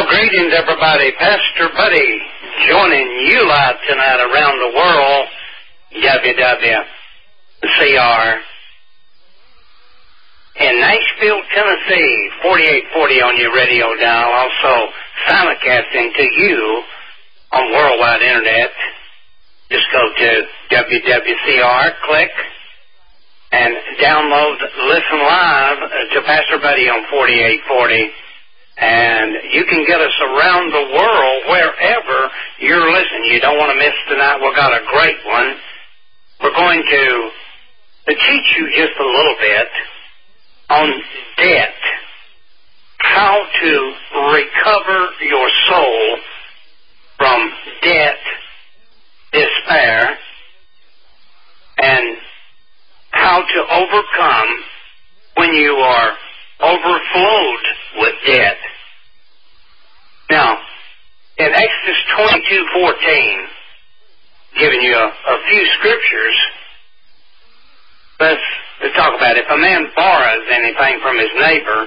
Well, greetings, everybody. Pastor Buddy joining you live tonight around the world. WWCR in Nashville, Tennessee, 4840 on your radio dial. Also, simulcasting to you on worldwide internet. Just go to WWCR, click, and download, listen live to Pastor Buddy on 4840. And you can get us around the world wherever you're listening. You don't want to miss tonight. We've got a great one. We're going to teach you just a little bit on debt. How to recover your soul from debt, despair, and how to overcome when you are overflowed with debt. Now, in Exodus 22:14, giving you a few scriptures, let's talk about it. If a man borrows anything from his neighbor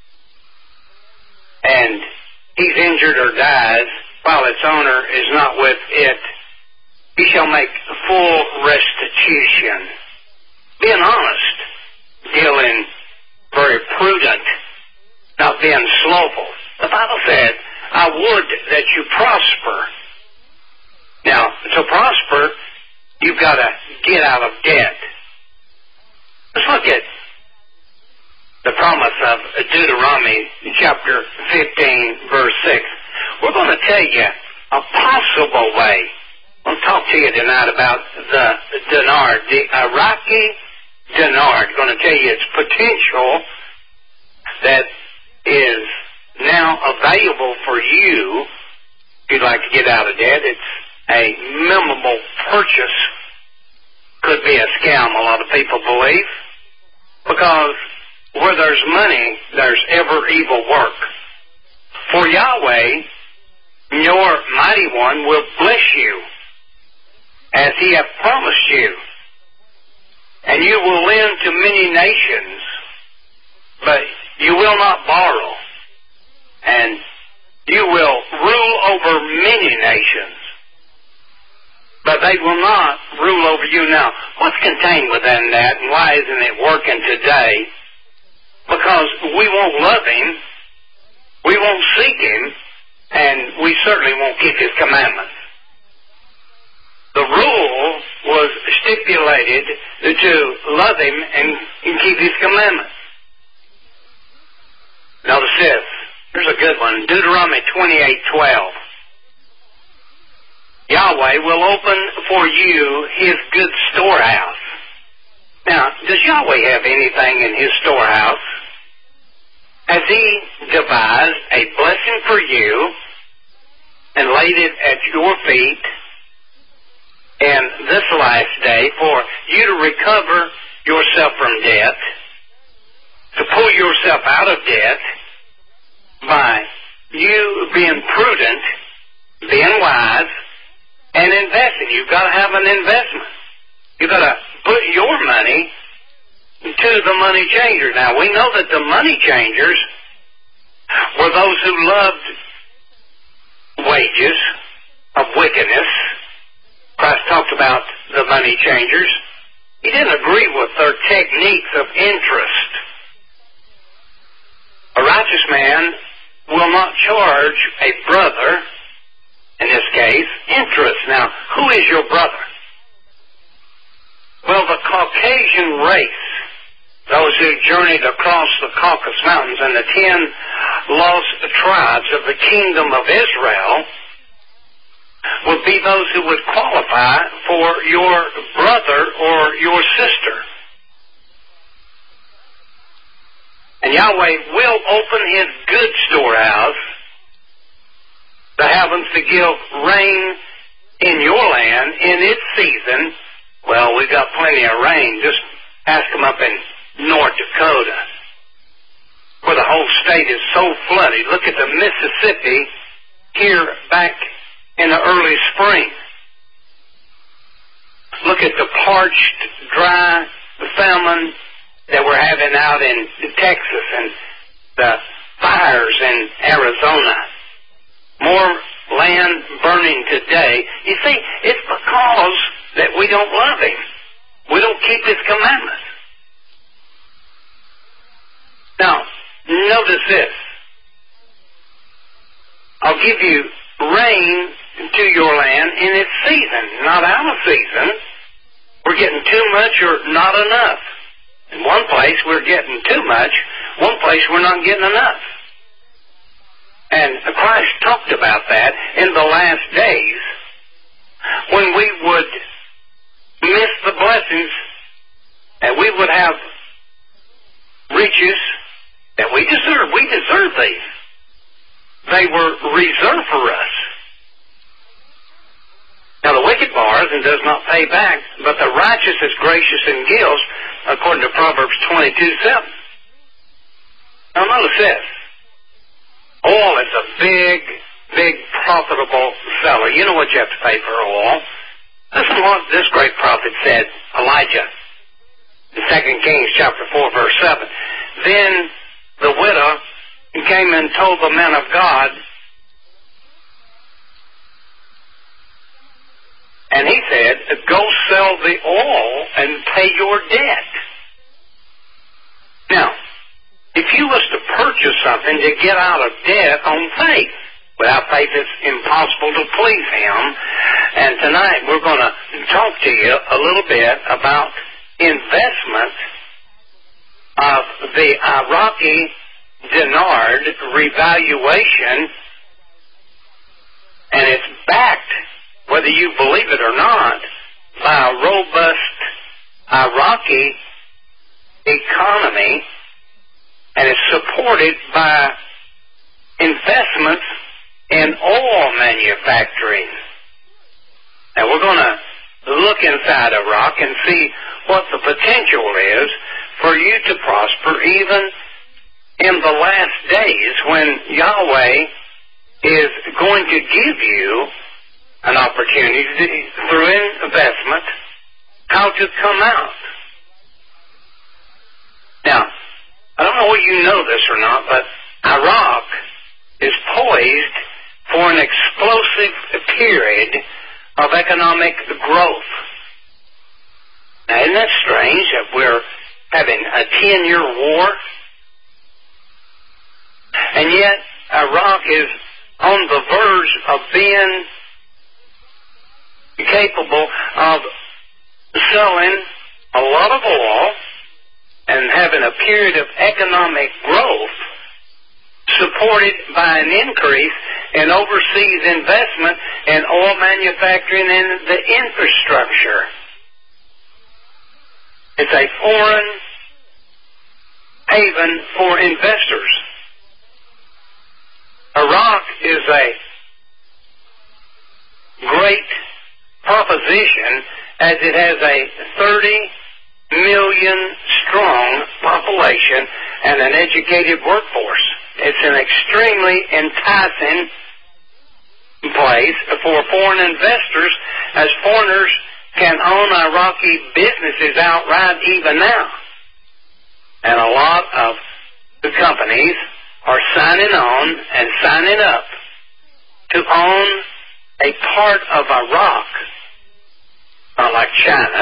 and he's injured or dies while its owner is not with it, he shall make full restitution. Being honest, dealing very prudent, not being slothful. The Bible said, I would that you prosper. Now, to prosper, you've got to get out of debt. Let's look at the promise of Deuteronomy chapter 15, verse 6. We're going to tell you a possible way. I'm going to talk to you tonight about the dinar, the Iraqi dinar. I'm going to tell you its potential that is now available for you if you'd like to get out of debt. It's a memorable purchase. Could be a scam, a lot of people believe, because where there's money, there's ever evil work. For Yahweh, your mighty one, will bless you as he hath promised you. And you will lend to many nations, but you will not borrow. And you will rule over many nations, but they will not rule over you. Now, what's contained within that, and why isn't it working today? Because we won't love him, we won't seek him, and we certainly won't keep his commandments. The rule was stipulated to love him and keep his commandments. Notice this. Here's a good one. Deuteronomy 28:12. Yahweh will open for you his good storehouse. Now, does Yahweh have anything in his storehouse? Has he devised a blessing for you and laid it at your feet in this last day for you to recover yourself from debt, to pull yourself out of debt by you being prudent, being wise, and investing? You've got to have an investment. You've got to put your money to the money changers. Now, we know that the money changers were those who loved wages of wickedness. Christ talked about the money changers. He didn't agree with their techniques of interest. A righteous man will not charge a brother, in this case, interest. Now, who is your brother? Well, the Caucasian race, those who journeyed across the Caucasus Mountains and the 10 lost tribes of the kingdom of Israel, would be those who would qualify for your brother or your sister. And Yahweh will open his good storehouse, the heavens, to give rain in your land in its season. Well, we've got plenty of rain. Just ask them up in North Dakota, where the whole state is so flooded. Look at the Mississippi here back in the early spring. Look at the parched, dry famine that we're having out in Texas and the fires in Arizona. more land burning today. You see, it's because that we don't love Him. We don't keep His commandments. Now, notice this. I'll give you rain to your land in its season, not out of season. We're getting too much or not enough. In one place, we're getting too much. One place, we're not getting enough. And Christ talked about that in the last days when we would miss the blessings and we would have riches that we deserve. We deserve these. They were reserved for us. Now the wicked borrows and does not pay back, but the righteous is gracious and gives, according to Proverbs 22:7. Now notice this. Oil is a big profitable seller. You know what you have to pay for oil. Listen to what this great prophet said, Elijah, in 2 Kings chapter 4, verse 7. Then the widow came and told the man of God, and he said, go sell the oil and pay your debt. Now, if you was to purchase something to get out of debt on faith, without faith it's impossible to please Him. And tonight we're going to talk to you a little bit about investment of the Iraqi dinar revaluation, and it's backed, whether you believe it or not, by a robust Iraqi economy, and it's supported by investments in oil manufacturing. Now we're going to look inside Iraq and see what the potential is for you to prosper even in the last days when Yahweh is going to give you an opportunity through investment how to come out. Now, I don't know whether you know this or not, but Iraq is poised for an explosive period of economic growth. Now, isn't that strange that we're having a 10-year war? And yet, Iraq is on the verge of being capable of selling a lot of oil and having a period of economic growth supported by an increase in overseas investment in oil manufacturing and the infrastructure. It's a foreign haven for investors. Iraq is a great proposition as it has a 30 million strong population and an educated workforce. It's an extremely enticing place for foreign investors, as foreigners can own Iraqi businesses outright even now. And a lot of the companies are signing on and signing up to own a part of Iraq. Not like China.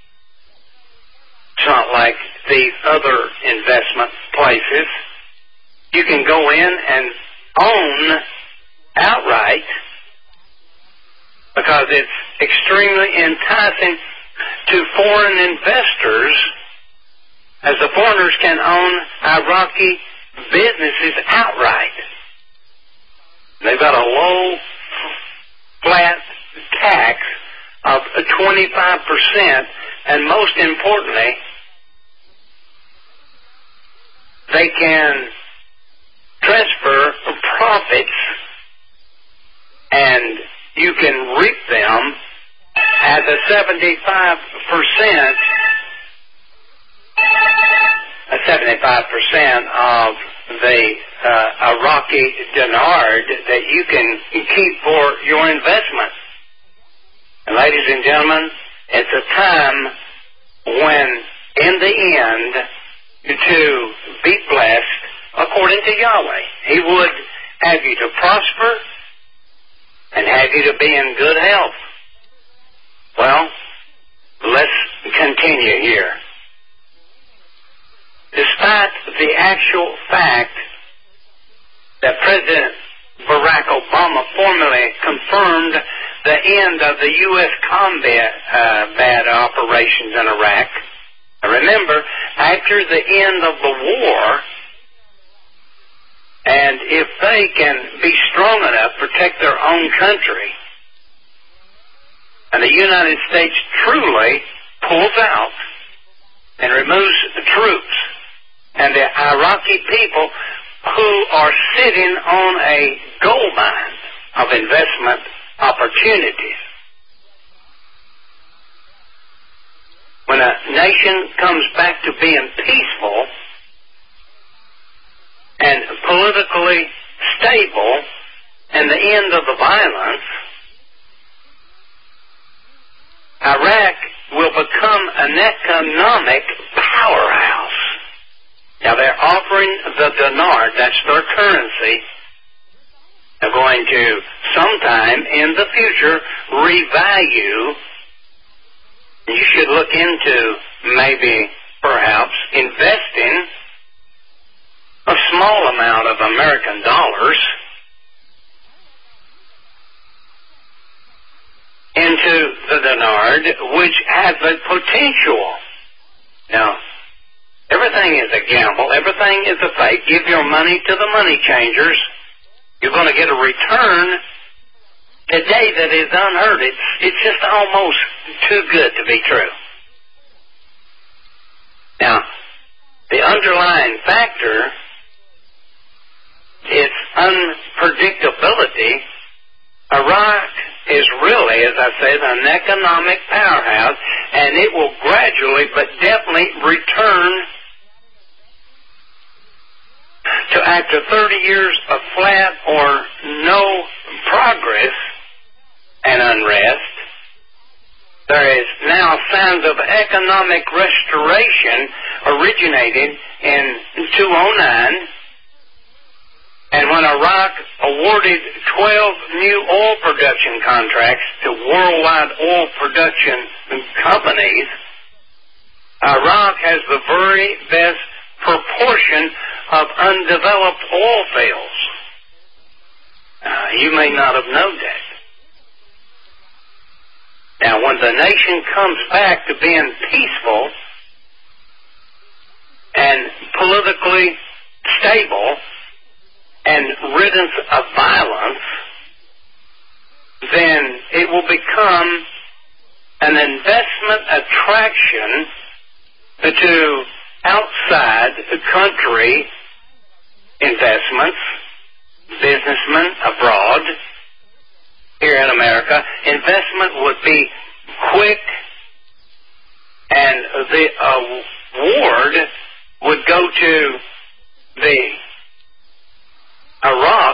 It's not like these other investment places. You can go in and own outright because it's extremely enticing to foreign investors, as the foreigners can own Iraqi businesses outright. They've got a low, flat tax of 25%, and most importantly, they can transfer profits, and you can reap them at the 75% of the Iraqi dinar that you can keep for your investment. And ladies and gentlemen, it's a time when, in the end, to be blessed according to Yahweh. He would have you to prosper and have you to be in good health. Well, let's continue here. Despite the actual fact that President Barack Obama formally confirmed the end of the U.S. combat operations in Iraq, remember, after the end of the war, and if they can be strong enough to protect their own country, and the United States truly pulls out and removes the troops, and the Iraqi people who are sitting on a gold mine of investment opportunities. When a nation comes back to being peaceful and politically stable and the end of the violence, Iraq will become an economic powerhouse. Now they're offering the dinar, that's their currency. They're going to sometime in the future revalue. You should look into maybe, perhaps, investing a small amount of American dollars into the dinar, which has a potential. Now, everything is a gamble. Everything is a fake. Give your money to the money changers. You're going to get a return today that is unheard. It's just almost too good to be true. Now, the underlying factor is unpredictability. Iraq is really, as I said, an economic powerhouse, and it will gradually but definitely return to, after 30 years of flat or no progress and unrest, there is now signs of economic restoration originating in 2009, and when Iraq awarded 12 new oil production contracts to worldwide oil production companies, Iraq has the very best proportion of undeveloped oil fields. You may not have known that. Now, when the nation comes back to being peaceful and politically stable and ridden of violence, then it will become an investment attraction to outside country investments, businessmen abroad. Here in America, investment would be quick, and the award would go to the Iraq,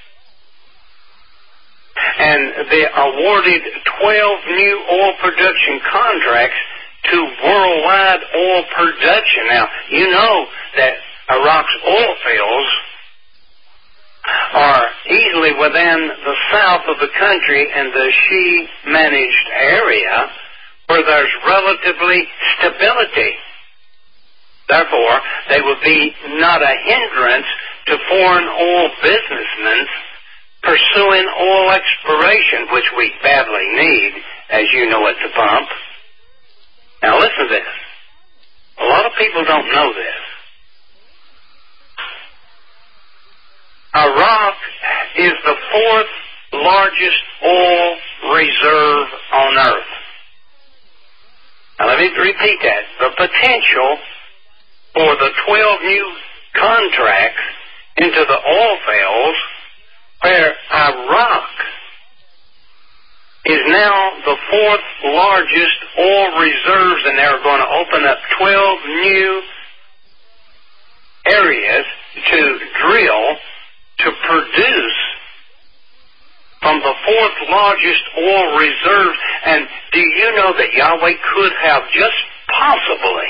and they awarded 12 new oil production contracts to worldwide oil production. Now, you know that Iraq's oil fields are easily within the south of the country and the Shia-managed area where there's relatively stability. Therefore, they would be not a hindrance to foreign oil businessmen pursuing oil exploration, which we badly need, as you know, at the pump. Now listen to this. A lot of people don't know this. Iraq is the fourth largest oil reserve on earth. Now let me repeat that. The potential for the 12 new contracts into the oil fields, where Iraq is now the fourth largest oil reserves, and they're going to open up 12 new areas to drill to produce from the fourth largest oil reserve. And do you know that Yahweh could have just possibly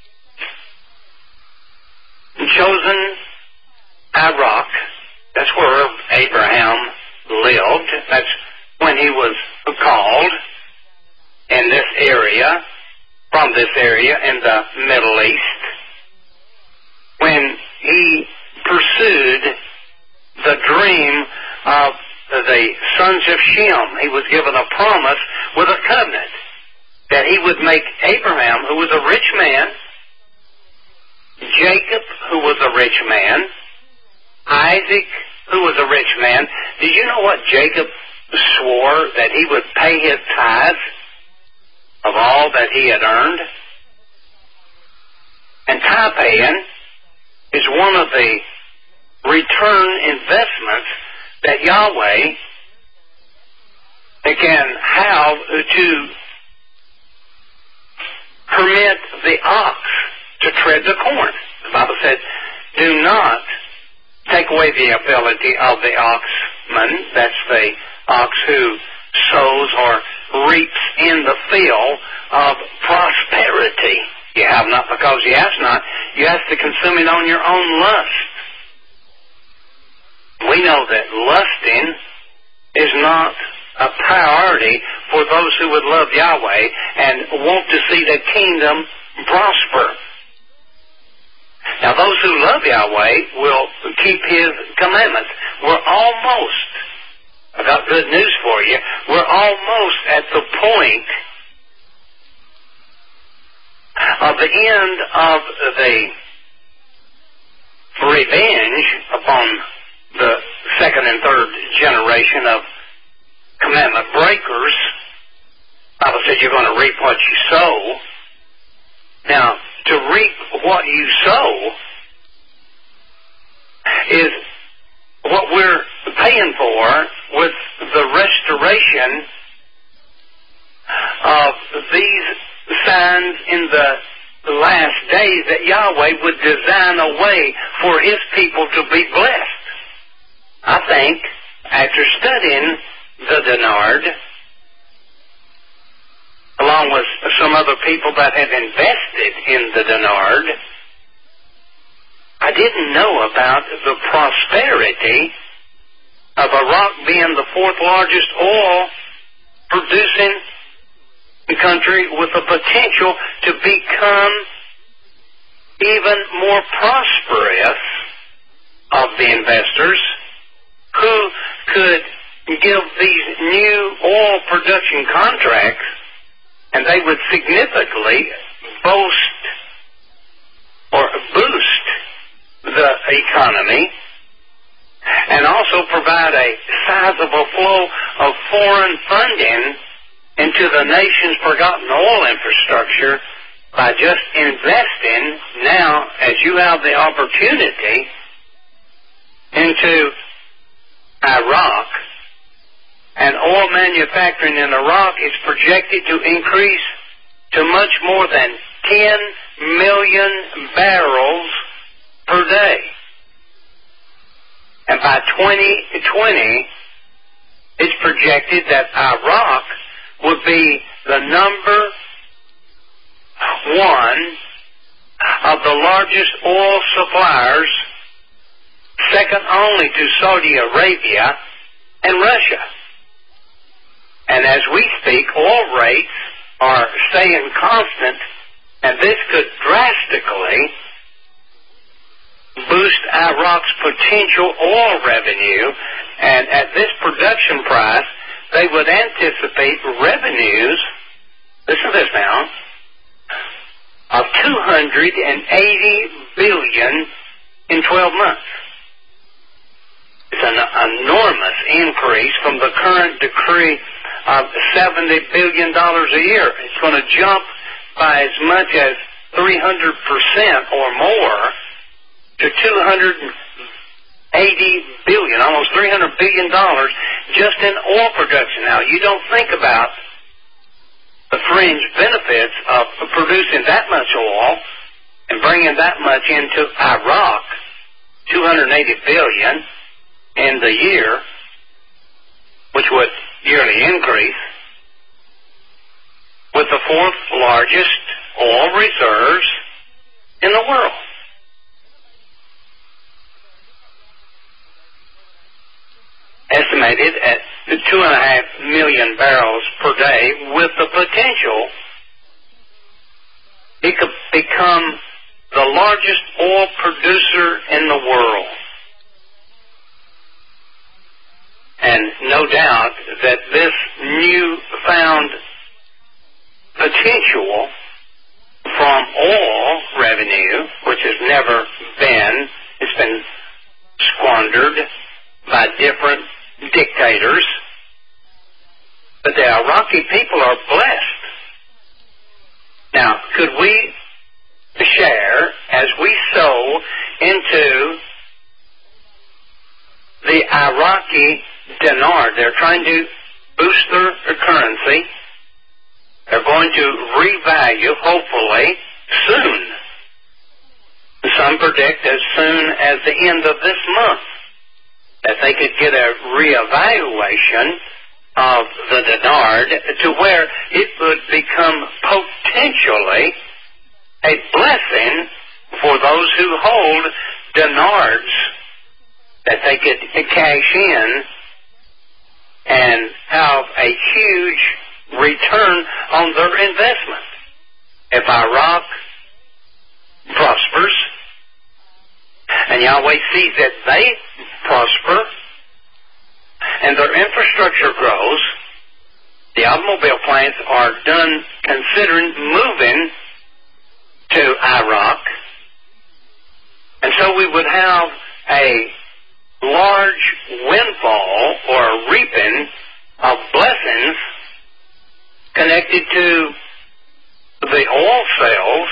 chosen Iraq? That's where Abraham lived. That's when he was called in this area, from this area in the Middle East, when he pursued the dream of the sons of Shem. He was given a promise with a covenant that he would make Abraham, who was a rich man, Jacob, who was a rich man, Isaac, who was a rich man. Did you know what Jacob swore? That he would pay his tithes of all that he had earned? And tithe paying is one of the return investments that Yahweh can have to permit the ox to tread the corn. The Bible said, do not take away the ability of the oxman, that's the ox who sows or reaps in the field of prosperity. You have not because you ask not. You ask to consume it on your own lust. We know that lusting is not a priority for those who would love Yahweh and want to see the kingdom prosper. Now, those who love Yahweh will keep His commandments. I got good news for you, we're almost at the point of the end of the revenge upon the second and third generation of commandment breakers. The Bible said you're going to reap what you sow. Now, to reap what you sow is what we're paying for with the restoration of these signs in the last days, that Yahweh would design a way for His people to be blessed. I think, after studying the Denard, along with some other people that have invested in the Denard, I didn't know about the prosperity of Iraq being the fourth largest oil producing country with the potential to become even more prosperous of the investors who could give these new oil production contracts, and they would significantly boost the economy and also provide a sizable flow of foreign funding into the nation's forgotten oil infrastructure by just investing now, as you have the opportunity, into Iraq. And oil manufacturing in Iraq is projected to increase to much more than 10 million barrels per day. And by 2020, it's projected that Iraq would be the number one of the largest oil suppliers, second only to Saudi Arabia and Russia. And as we speak, oil rates are staying constant, and this could drastically boost Iraq's potential oil revenue. And at this production price, they would anticipate revenues, listen to this now, of $280 billion in 12 months. It's an enormous increase from the current decree of $70 billion a year. It's going to jump by as much as 300% or more to $280 billion, almost $300 billion just in oil production. Now, you don't think about the fringe benefits of producing that much oil and bringing that much into Iraq, $280 billion in the year, which would yearly increase, with the fourth largest oil reserves in the world. Estimated at to 2.5 million barrels per day with the potential it could become the largest oil producer in the world. And no doubt that this newfound potential from oil revenue, which has never been, it's been squandered by different dictators, but the Iraqi people are blessed. Now, could we share as we sow into the Iraqi dinar? They're trying to boost their currency. They're going to revalue, hopefully, soon. Some predict as soon as the end of this month that they could get a reevaluation of the dinar to where it would become potentially a blessing for those who hold dinars, that they could cash in and have a huge return on their investment. If Iraq prospers and Yahweh sees that they prosper and their infrastructure grows, the automobile plants are done considering moving to Iraq, and so we would have a large windfall or a reaping of blessings connected to the oil sales,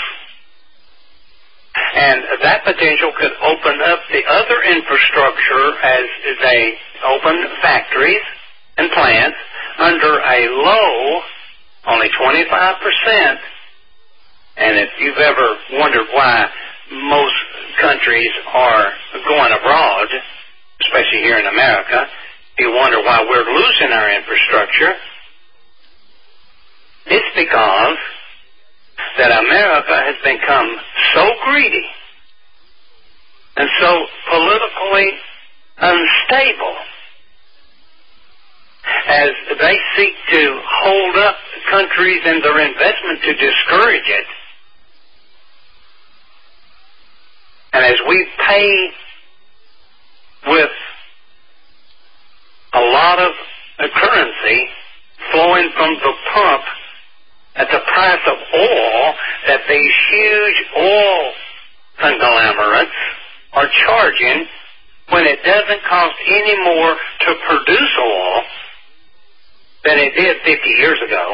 and that potential could open up the other infrastructure as they open factories and plants under a low, only 25%. And if you've ever wondered why most countries are going abroad, especially here in America, you wonder why we're losing our infrastructure, it's because that America has become so greedy and so politically unstable as they seek to hold up countries and their investment to discourage it. And as we pay with a lot of currency flowing from the pump at the price of oil that these huge oil conglomerates are charging, when it doesn't cost any more to produce oil than it did 50 years ago,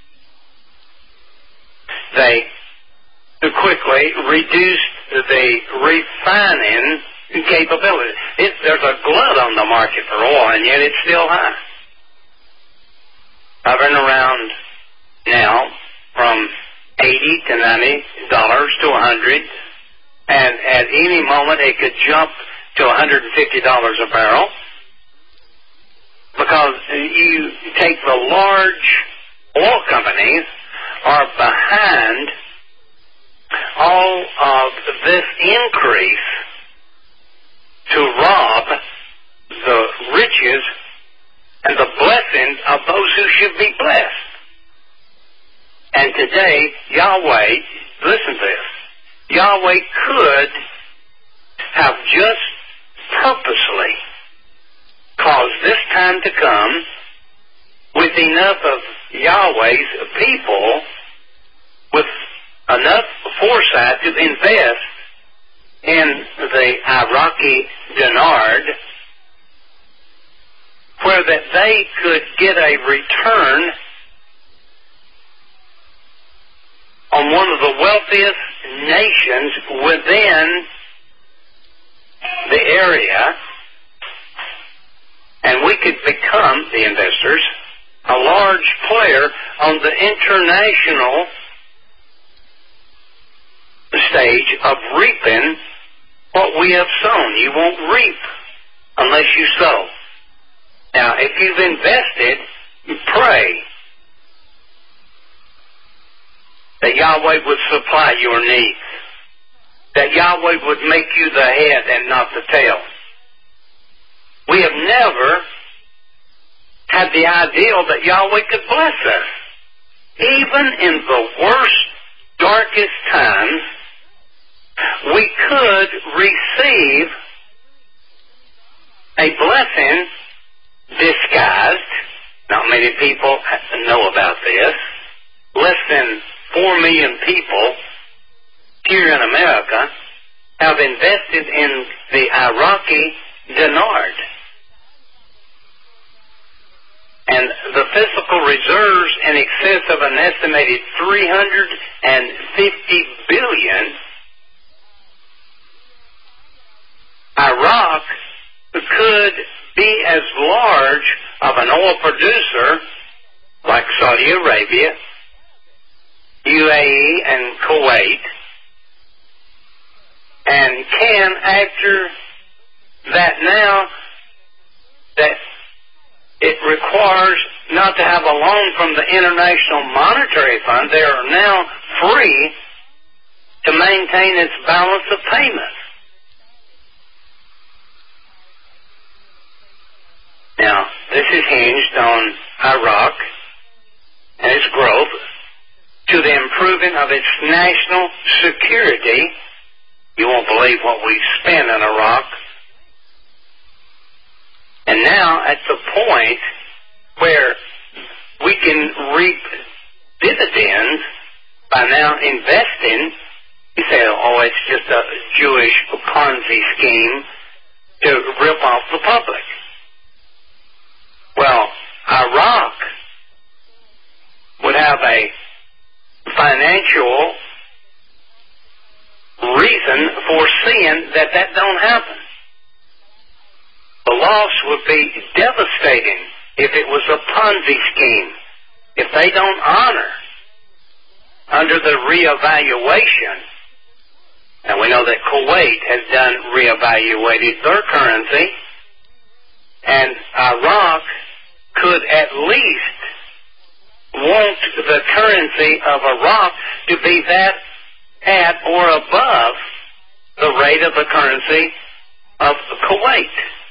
they quickly reduced the refining capability. There's a glut on the market for oil, and yet it's still high. Hovering around now from $80 to $90 to $100, and at any moment it could jump to $150 a barrel, because you take the large oil companies are behind all of this increase to rob the riches and the blessings of those who should be blessed. And today, Yahweh, listen to this, Yahweh could have just purposely caused this time to come with enough of Yahweh's people with enough foresight to invest in the Iraqi dinar, where that they could get a return on one of the wealthiest nations within the area, and we could become, the investors, a large player on the international stage of reaping what we have sown. You won't reap unless you sow. Now, if you've invested, pray that Yahweh would supply your needs, that Yahweh would make you the head and not the tail. We have never had the ideal that Yahweh could bless us. Even in the worst, darkest times, we could receive a blessing disguised. Not many people know about this. Less than 4 million people here in America have invested in the Iraqi dinar. And the physical reserves in excess of an estimated 350 billion. Iraq could be as large of an oil producer like Saudi Arabia, UAE, and Kuwait, and can, after that now, that it requires not to have a loan from the International Monetary Fund, they are now free to maintain its balance of payments. Now, this is hinged on Iraq and its growth to the improving of its national security. You won't believe what we spend in Iraq. And now, at the point where we can reap dividends by now investing, you say, oh, it's just a Jewish Ponzi scheme to rip off the public. Well, Iraq would have a financial reason for seeing that don't happen. The loss would be devastating if it was a Ponzi scheme. If they don't honor under the reevaluation, and we know that Kuwait has reevaluated their currency, and Iraq could at least want the currency of Iraq to be that at or above the rate of the currency of Kuwait.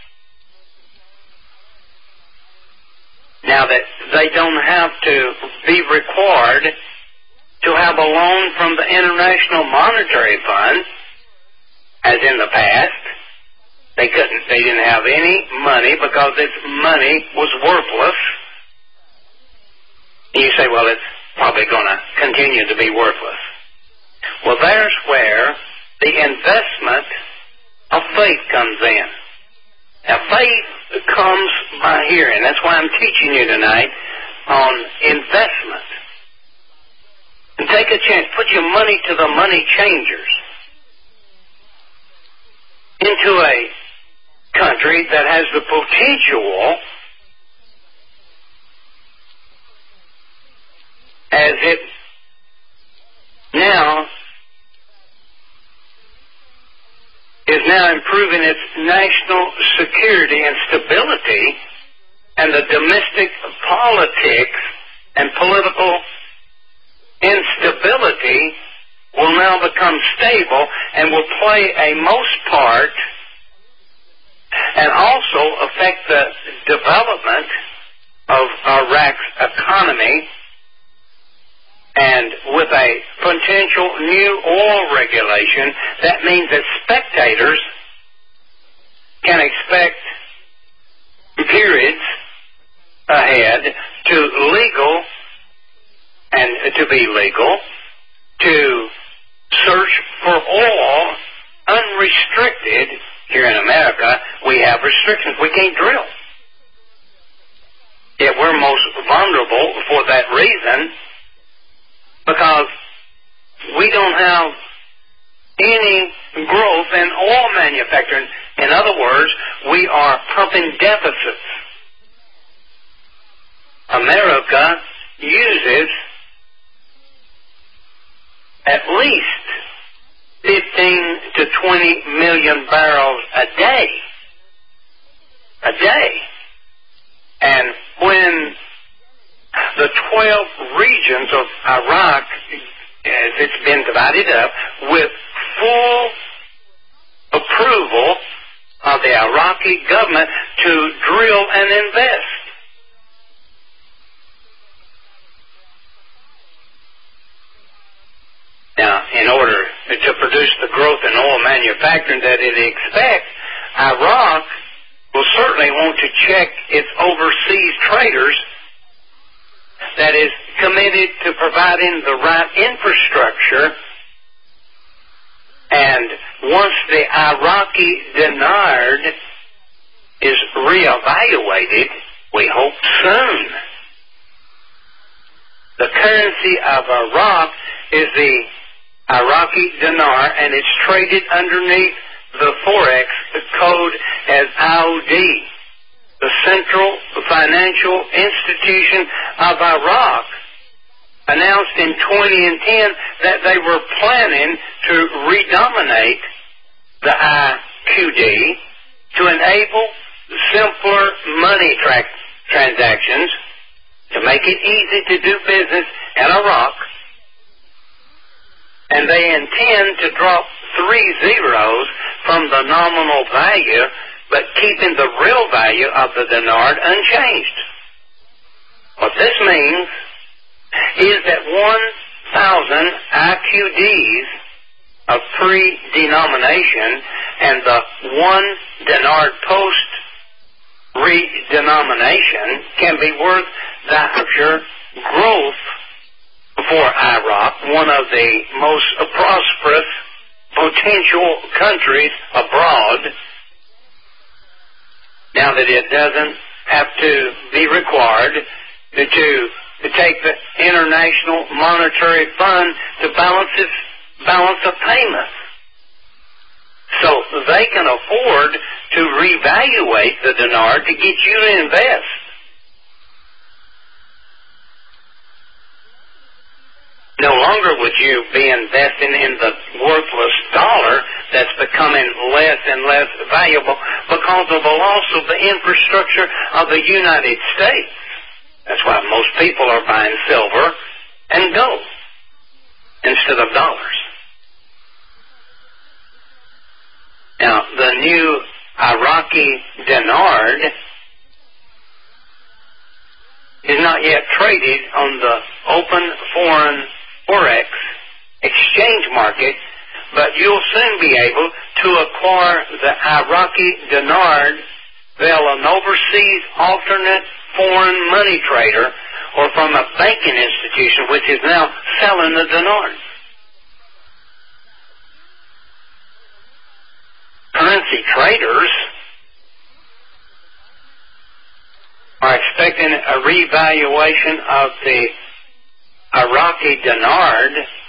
Now that they don't have to be required to have a loan from the International Monetary Fund, as in the past. They didn't have any money because this money was worthless. And you say, well, it's probably going to continue to be worthless. Well, there's where the investment of faith comes in. Now, faith comes by hearing. That's why I'm teaching you tonight on investment. And take a chance. Put your money to the money changers. Into a country that has the potential, as it now is improving its national security and stability, and the domestic politics and political instability will now become stable and will play a most part and also affect the development of Iraq's economy. And with a potential new oil regulation, that means that spectators can expect periods ahead to legal and to be legal to search for oil unrestricted. Here in America, we have restrictions. We can't drill. Yet we're most vulnerable for that reason, because we don't have any growth in oil manufacturing. In other words, we are pumping deficits. America uses at least 15 to 20 million barrels a day. A day. And when the 12 regions of Iraq, as it's been divided up, with full approval of the Iraqi government to drill and invest. in order to produce the growth in oil manufacturing that it expects, Iraq will certainly want to check its overseas traders that is committed to providing the right infrastructure. And once the Iraqi dinar is reevaluated, we hope soon, the currency of Iraq is the Iraqi dinar, and it's traded underneath the Forex code as IOD, the Central Financial Institution of Iraq, announced in 2010 that they were planning to redominate the IQD to enable simpler money transactions, to make it easy to do business in Iraq. And they intend to drop 3 zeros from the nominal value, but keeping the real value of the dinar unchanged. What this means is that 1,000 IQDs of pre-denomination and the 1 dinar post-redenomination can be worth the future growth for Iraq, one of the most prosperous potential countries abroad, now that it doesn't have to be required to take the International Monetary Fund to balance a payment. So they can afford to reevaluate the dinar to get you to invest. No longer would you be investing in the worthless dollar that's becoming less and less valuable because of the loss of the infrastructure of the United States. That's why most people are buying silver and gold instead of dollars. Now, the new Iraqi dinar is not yet traded on the open foreign Forex exchange market, but you'll soon be able to acquire the Iraqi dinar via an overseas alternate foreign money trader or from a banking institution which is now selling the dinar. Currency traders are expecting a revaluation of the Iraqi dinar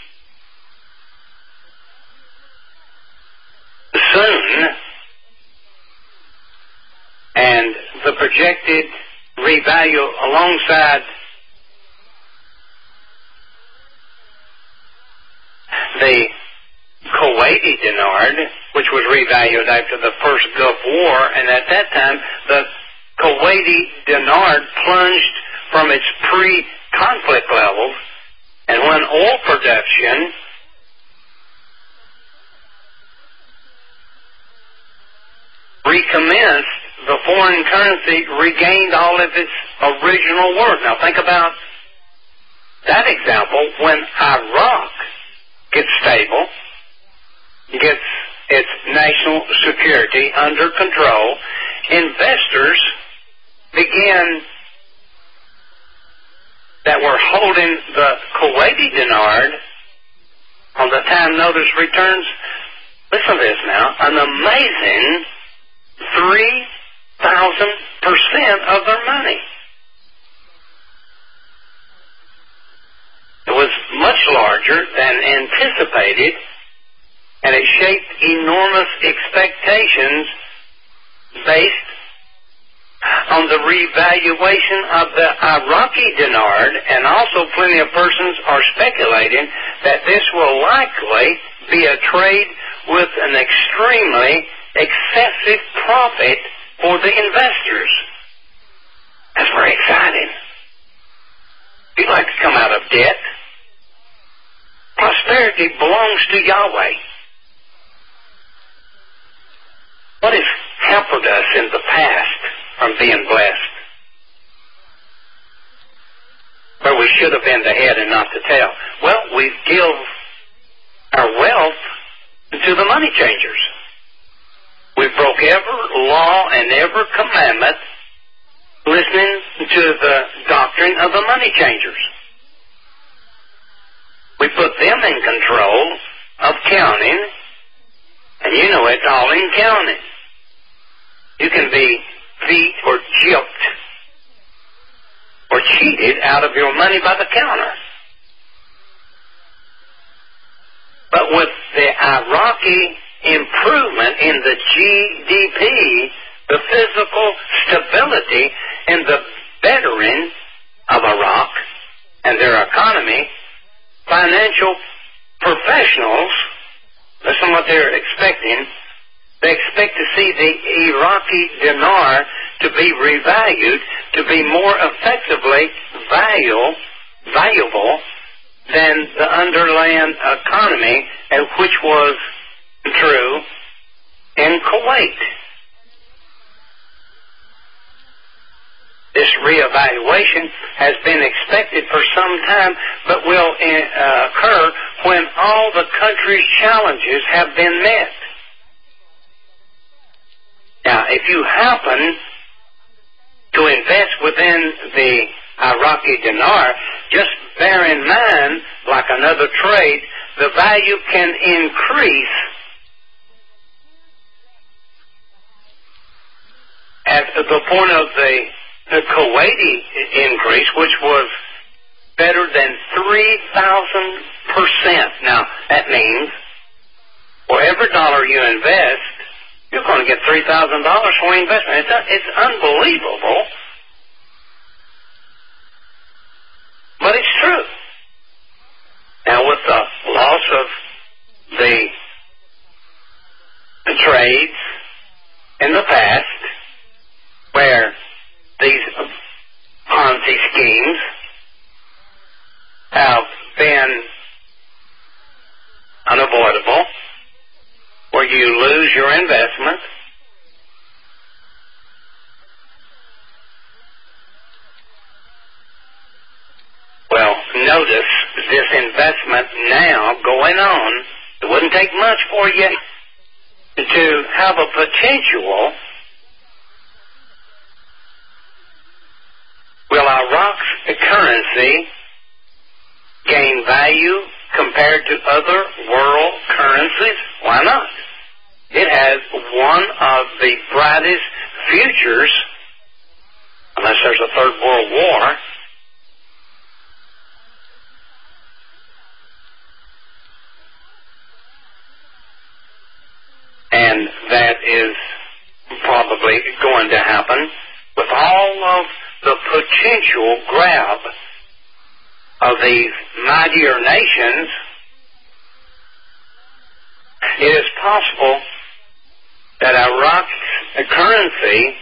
soon, and the projected revalue alongside the Kuwaiti dinar, which was revalued after the first Gulf War, and at that time the Kuwaiti dinar plunged from its pre-conflict levels, and when oil production recommenced, the foreign currency regained all of its original worth. Now think about that example. When Iraq gets stable, gets its national security under control, investors begin that were holding the Kuwaiti dinar on the time notice returns, listen to this now, an amazing 3,000% of their money. It was much larger than anticipated, and it shaped enormous expectations based on the revaluation of the Iraqi dinar, and also plenty of persons are speculating that this will likely be a trade with an extremely excessive profit for the investors. That's very exciting. If you'd like to come out of debt, prosperity belongs to Yahweh. What has hampered us in the past from being blessed, where we should have been the head and not the tail? Well, we've given our wealth to the money changers. We broke every law and every commandment listening to the doctrine of the money changers. We put them in control of counting, and you know it's all in counting. You can be beat or jilted or cheated out of your money by the counter. But with the Iraqi improvement in the GDP, the physical stability and the bettering of Iraq and their economy, financial professionals, listen what they're expecting. They expect to see the Iraqi dinar to be revalued, to be more effectively valuable than the underlying economy, which was true in Kuwait. This reevaluation has been expected for some time, but will occur when all the country's challenges have been met. Now, if you happen to invest within the Iraqi dinar, just bear in mind, like another trade, the value can increase at the point of the Kuwaiti increase, which was better than 3,000%. Now, that means for every dollar you invest, you're going to get $3,000 for investment. It's unbelievable, but it's true. Now, with the loss of the trades in the past, where these Ponzi schemes have been unavoidable, where you lose your investment, well, notice this investment now going on. It wouldn't take much for you to have a potential. Will Iraq's currency gain value compared to other world currencies? Why not? It has one of the brightest futures, unless there's a third world war. And that is probably going to happen with all of the potential grab of these mightier nations. It is possible that Iraq's currency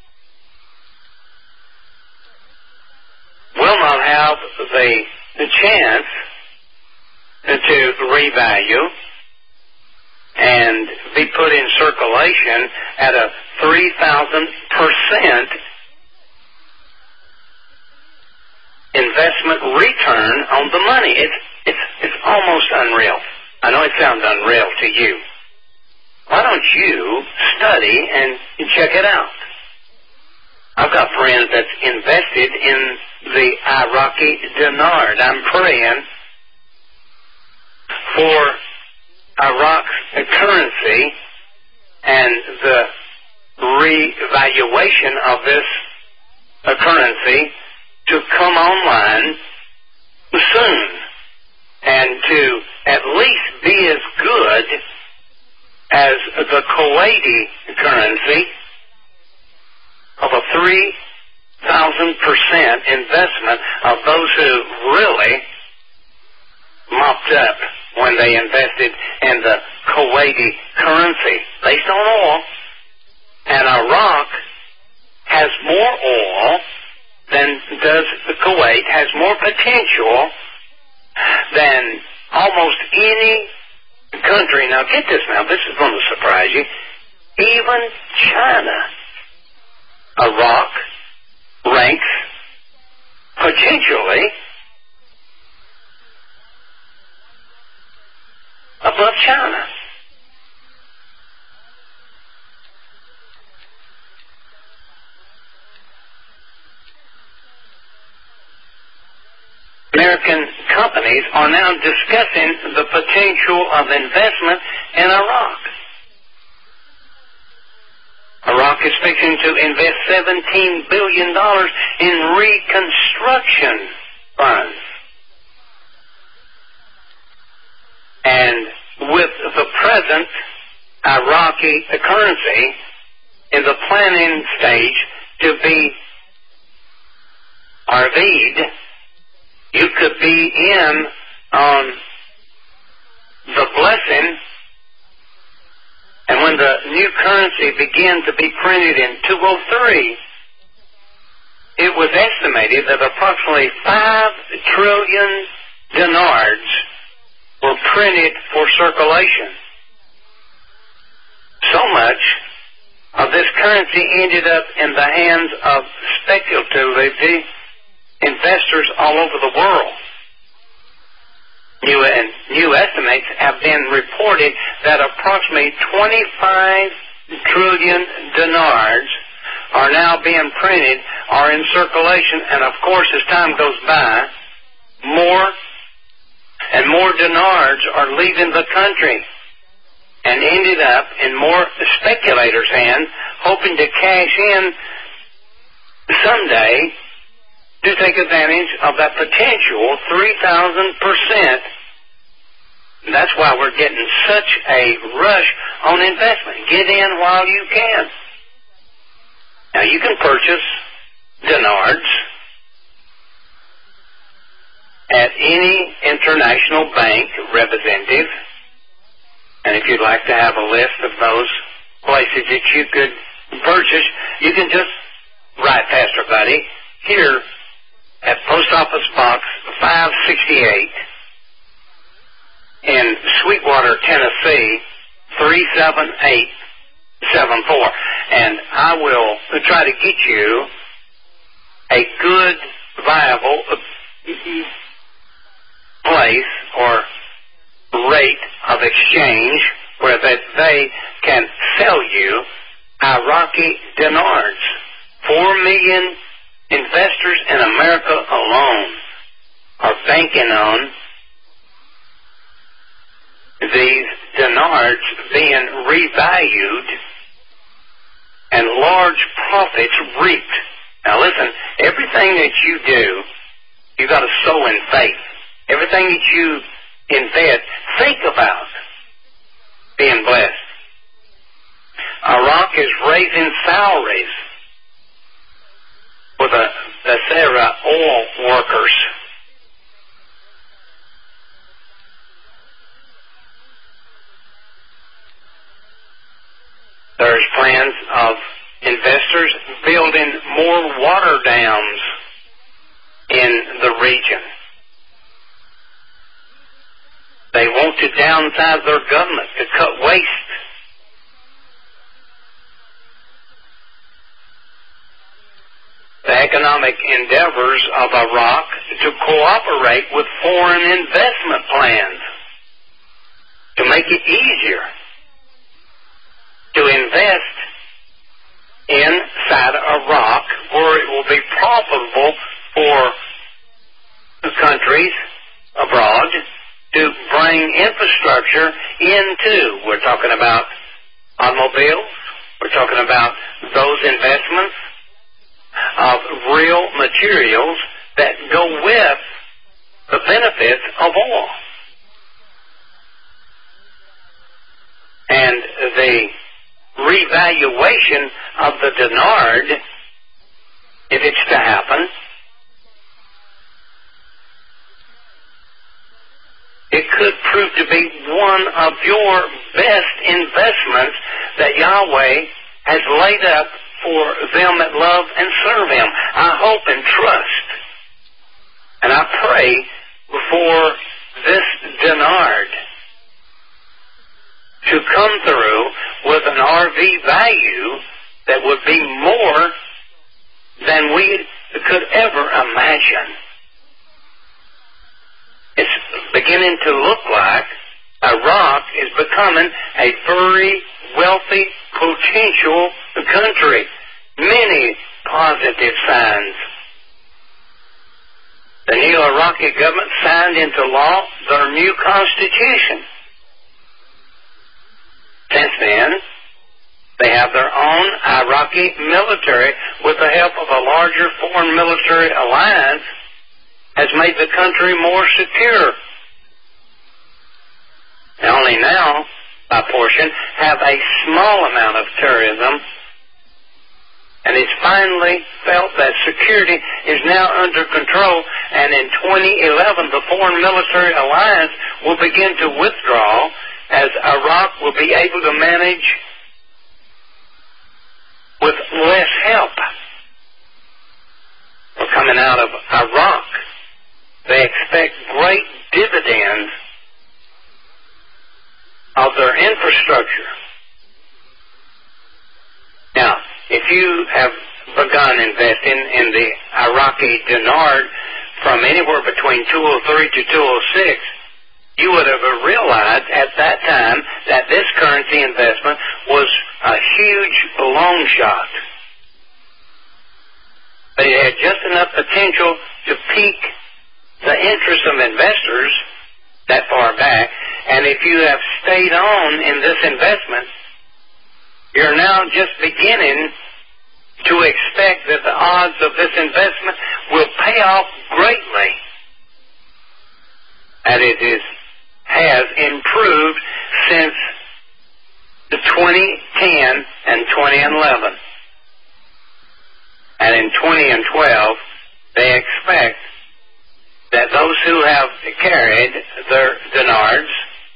will not have the chance to revalue and be put in circulation at a 3,000% investment return on the money. It's almost unreal. I know it sounds unreal to you. Why don't you study and check it out? I've got friends that's invested in the Iraqi dinar, and I'm praying for Iraq's currency and the revaluation of this currency to come online soon and to at least be as good as the Kuwaiti currency of a 3,000% investment of those who really mopped up when they invested in the Kuwaiti currency based on oil. And Iraq has more oil than does Kuwait, has more potential than almost any country. Now get this now, this is going to surprise you. Even China, Iraq ranks potentially a China. American companies are now discussing the potential of investment in Iraq. Iraq is fixing to invest $17 billion in reconstruction funds. And with the present Iraqi currency in the planning stage to be RV'd, you could be in on the blessing. And when the new currency began to be printed in 2003, it was estimated that approximately 5 trillion dinars were printed for circulation. So much of this currency ended up in the hands of speculative investors all over the world. New estimates have been reported that approximately 25 trillion dinars are now being printed or in circulation, and of course as time goes by, more and more dinars are leaving the country and ended up in more speculators' hands, hoping to cash in someday to take advantage of that potential 3,000%. That's why we're getting such a rush on investment. Get in while you can. Now you can purchase dinars at any international bank representative. And if you'd like to have a list of those places that you could purchase, you can just write Pastor Buddy here at Post Office Box 568 in Sweetwater, Tennessee, 37874. And I will try to get you a good, viable place or rate of exchange where that they can sell you Iraqi dinars. 4 million investors in America alone are banking on these dinars being revalued and large profits reaped. Now listen, everything that you do, you got to sow in faith. Everything that you invest, think about being blessed. Iraq is raising salaries for the Sarah oil workers. There's plans of investors building more water dams in the region. They want to downsize their government to cut waste. The economic endeavors of Iraq to cooperate with foreign investment plans to make it easier to invest inside Iraq, where it will be profitable for the countries abroad to bring infrastructure into. We're talking about automobiles. We're talking about those investments of real materials that go with the benefits of oil. And the revaluation of the dinar, if it's to happen, it could prove to be one of your best investments that Yahweh has laid up for them that love and serve Him. I hope and trust, and I pray for this dinar to come through with an RV value that would be more than we could ever imagine. It's beginning to look like Iraq is becoming a very wealthy, potential country. Many positive signs. The new Iraqi government signed into law their new constitution. Since then, they have their own Iraqi military with the help of a larger foreign military alliance has made the country more secure. They only now, by portion, have a small amount of terrorism, and it's finally felt that security is now under control, and in 2011 the foreign military alliance will begin to withdraw as Iraq will be able to manage with less help. We're coming out of Iraq. They expect great dividends of their infrastructure. Now, if you have begun investing in the Iraqi dinar from anywhere between 203 to 206, you would have realized at that time that this currency investment was a huge long shot. But it had just enough potential to pique the interest of investors that far back, and if you have stayed on in this investment, you're now just beginning to expect that the odds of this investment will pay off greatly, and it has improved since the 2010 and 2011. And in 2012, they expect that those who have carried their dinars,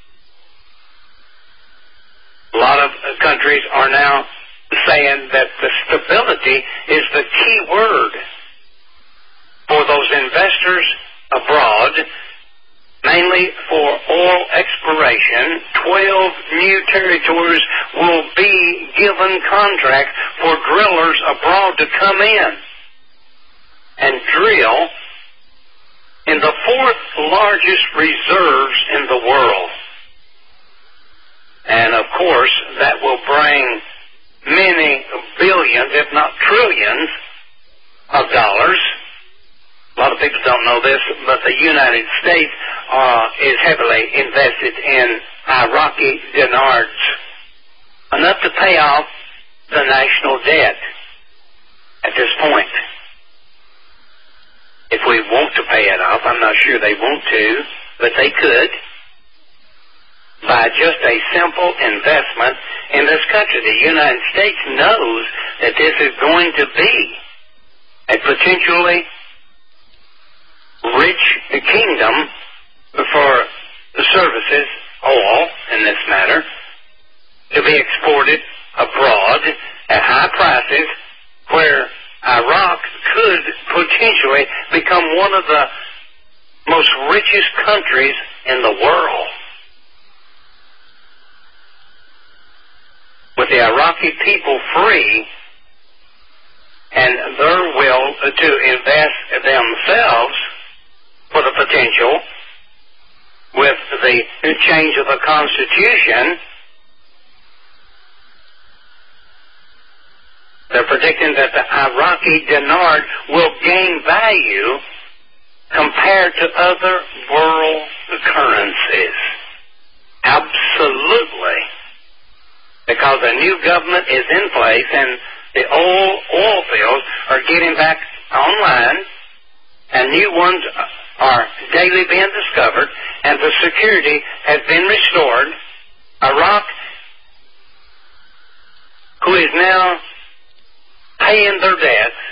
a lot of countries are now saying that the stability is the key word for those investors abroad, mainly for oil exploration. 12 new territories will be given contracts for drillers abroad to come in and drill in the fourth largest reserves in the world. And of course, that will bring many billions, if not trillions, of dollars. A lot of people don't know this, but the United States is heavily invested in Iraqi dinars, enough to pay off the national debt at this point. If we want to pay it off, I'm not sure they want to, but they could, by just a simple investment in this country. The United States knows that this is going to be a potentially rich kingdom for the services, oil in this matter, to be exported abroad at high prices, where Iraq could potentially become one of the most richest countries in the world. With the Iraqi people free and their will to invest themselves for the potential, with the change of the Constitution, they're predicting that the Iraqi dinar will gain value compared to other world currencies. Absolutely. Because a new government is in place and the old oil fields are getting back online and new ones are daily being discovered and the security has been restored. Iraq, who is now paying their debts,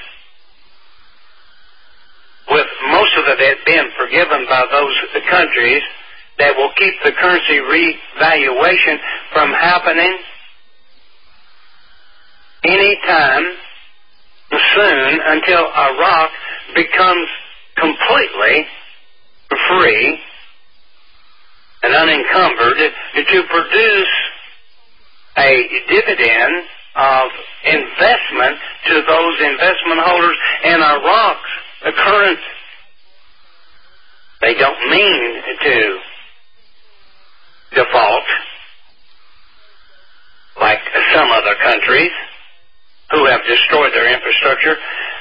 with most of the debt being forgiven by those countries that will keep the currency revaluation from happening anytime soon until Iraq becomes completely free and unencumbered to produce a dividend of investment to those investment holders in Iraq's currency. They don't mean to default, like some other countries who have destroyed their infrastructure.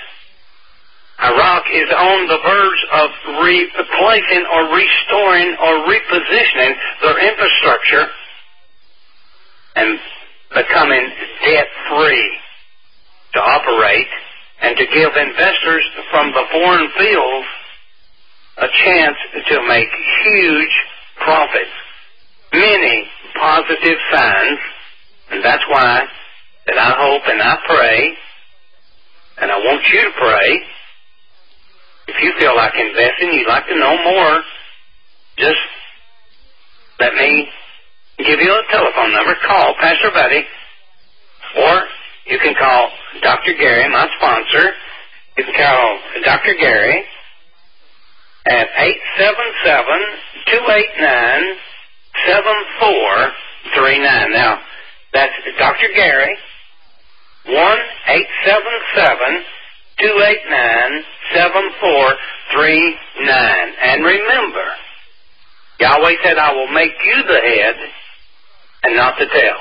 Iraq is on the verge of replacing or restoring or repositioning their infrastructure and becoming debt-free to operate and to give investors from the foreign fields a chance to make huge profits. Many positive signs, and that's why that I hope and I pray, and I want you to pray. If you feel like investing, you'd like to know more, just let me give you a telephone number. Call Pastor Buddy, or you can call Dr. Gary, my sponsor. You can call Dr. Gary at 877-289-7439. Now, that's Dr. Gary, 1-877-289-7439. And remember, Yahweh said, I will make you the head and not the tail.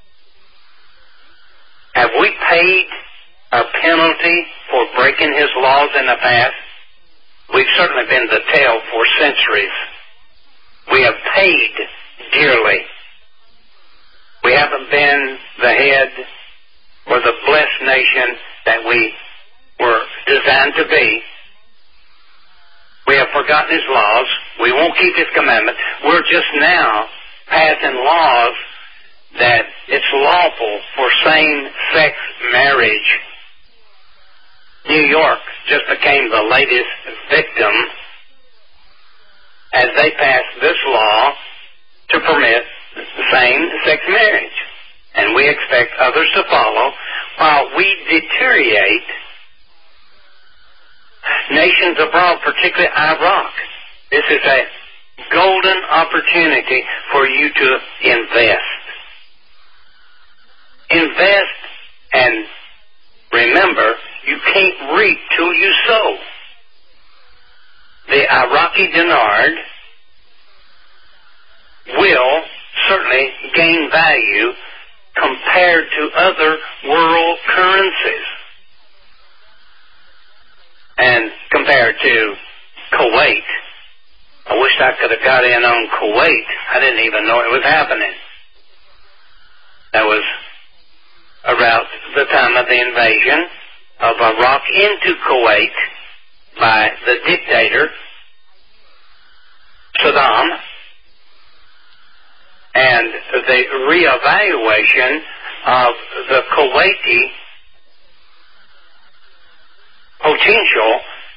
Have we paid a penalty for breaking His laws in the past? We've certainly been the tail for centuries. We have paid dearly. We haven't been the head or the blessed nation that we were designed to be. We have forgotten His laws. We won't keep His commandments. We're just now passing laws that it's lawful for same-sex marriage. New York just became the latest victim as they passed this law to permit same-sex marriage. And we expect others to follow while we deteriorate nations abroad, particularly Iraq. This is a golden opportunity for you to invest. Invest, and remember, you can't reap till you sow. The Iraqi dinar will certainly gain value compared to other world currencies. And compared to Kuwait, I wish I could have got in on Kuwait. I didn't even know it was happening. That was around the time of the invasion of Iraq into Kuwait by the dictator Saddam, and the reevaluation of the Kuwaiti potential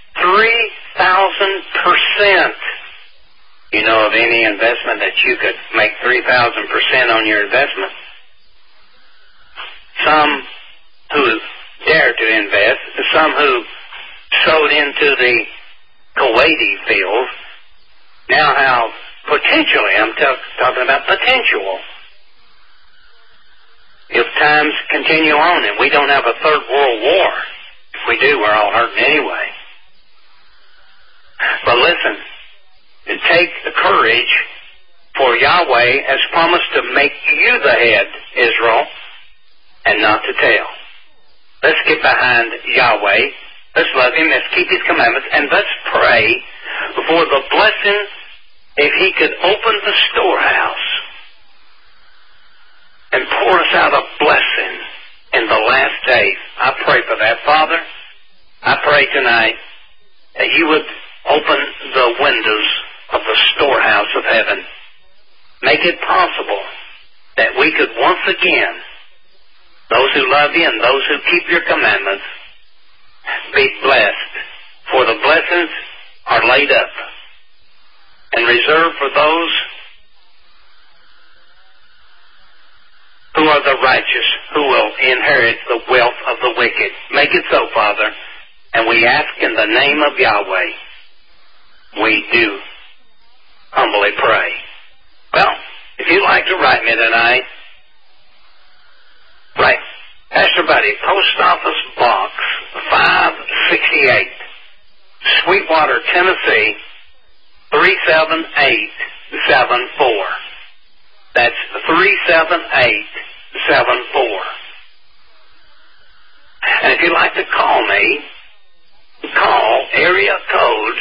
3,000%. You know of any investment that you could make 3,000% on your investment? Some who dare to invest, some who sowed into the Kuwaiti field, now have potentially, I'm talking about potential. If times continue on and we don't have a third world war, if we do, we're all hurting anyway. But listen, take the courage, for Yahweh has promised to make you the head, Israel, and not the tail. Let's get behind Yahweh. Let's love Him. Let's keep His commandments. And let's pray for the blessing. If He could open the storehouse and pour us out a blessing in the last days. I pray for that. Father, I pray tonight that You would open the windows of the storehouse of heaven. Make it possible that we could once again, those who love You and those who keep Your commandments, be blessed. For the blessings are laid up and reserved for those who are the righteous, who will inherit the wealth of the wicked. Make it so, Father. And we ask in the name of Yahweh. We do humbly pray. Well, if you'd like to write me tonight, write Pastor Buddy, Post Office Box 568, Sweetwater, Tennessee, 37874. That's 37874. And if you'd like to call me, call area code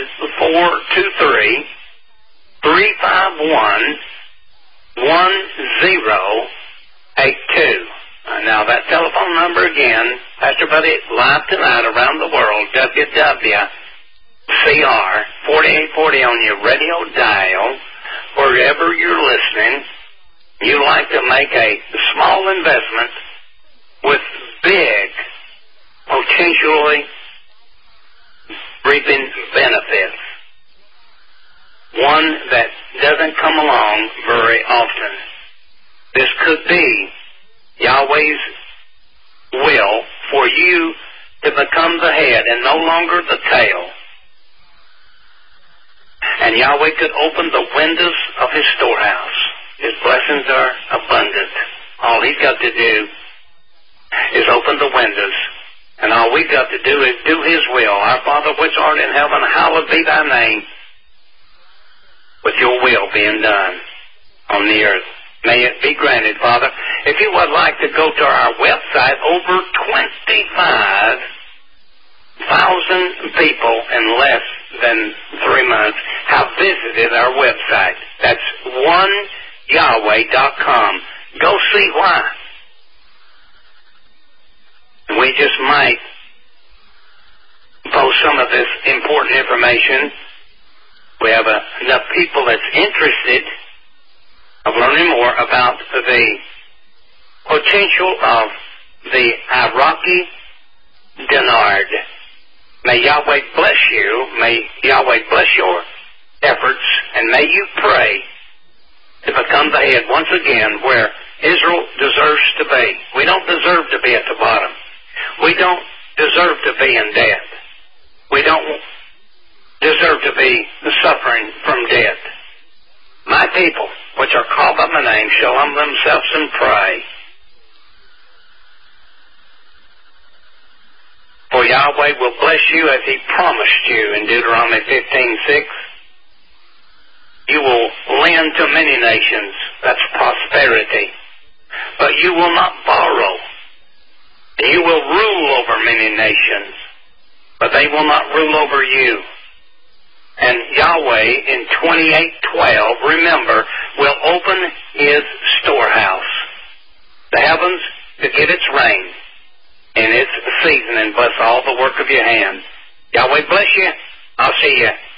423-351-1082. Now that telephone number again, Pastor Buddy, live tonight around the world, WWCR 4840 on your radio dial, wherever you're listening. You like to make a small investment with big, potentially reaping benefits. One that doesn't come along very often. This could be Yahweh's will for you to become the head and no longer the tail. And Yahweh could open the windows of His storehouse. His blessings are abundant. All He's got to do is open the windows. And all we've got to do is do His will. Our Father which art in heaven, hallowed be thy name, with your will being done on the earth. May it be granted, Father. If you would like to go to our website, over 25,000 people in less than 3 months have visited our website. That's oneyahweh.com. Go see why. We just might post some of this important information. We have enough people that's interested of learning more about the potential of the Iraqi dinar. May Yahweh bless you. May Yahweh bless your efforts. And may you pray to become the head once again where Israel deserves to be. We don't deserve to be at the bottom. We don't deserve to be in debt. We don't deserve to be suffering from debt. My people, which are called by my name, shall humble themselves and pray. For Yahweh will bless you as He promised you in Deuteronomy 15:6. You will lend to many nations. That's prosperity. But you will not borrow. You will rule over many nations, but they will not rule over you. And Yahweh in 28:12, remember, will open His storehouse, the heavens, to get its rain in its season and bless all the work of your hand. Yahweh bless you. I'll see you